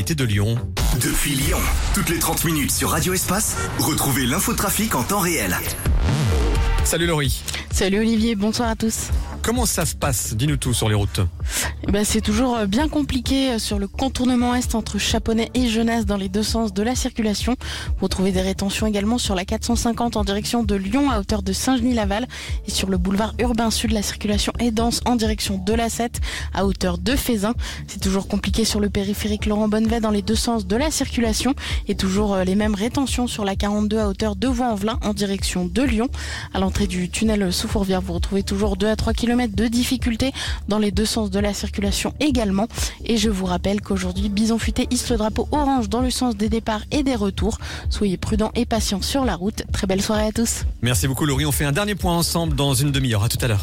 proximité de Lyon. Depuis Lyon, toutes les 30 minutes sur Radio Espace, retrouvez l'infotrafic en temps réel. Salut Laurie. Salut Olivier, bonsoir à tous. Comment ça se passe? Dis-nous tout sur les routes. C'est toujours bien compliqué sur le contournement est entre Chaponnet et Genasse dans les deux sens de la circulation. Vous retrouvez des rétentions également sur la 450 en direction de Lyon à hauteur de Saint-Genis-Laval. Et sur le boulevard urbain sud, la circulation est dense en direction de la 7 à hauteur de Fézin. C'est toujours compliqué sur le périphérique Laurent Bonnevet dans les deux sens de la circulation. Et toujours les mêmes rétentions sur la 42 à hauteur de Vaux-en-Velin en direction de Lyon. À l'entrée du tunnel sous Fourvière, vous retrouvez toujours 2 à 3 km de difficultés dans les deux sens de la circulation également. Et je vous rappelle qu'aujourd'hui, Bison Futé hisse le drapeau orange dans le sens des départs et des retours. Soyez prudents et patients sur la route. Très belle soirée à tous. Merci beaucoup Laurie, on fait un dernier point ensemble dans une demi-heure. À tout à l'heure.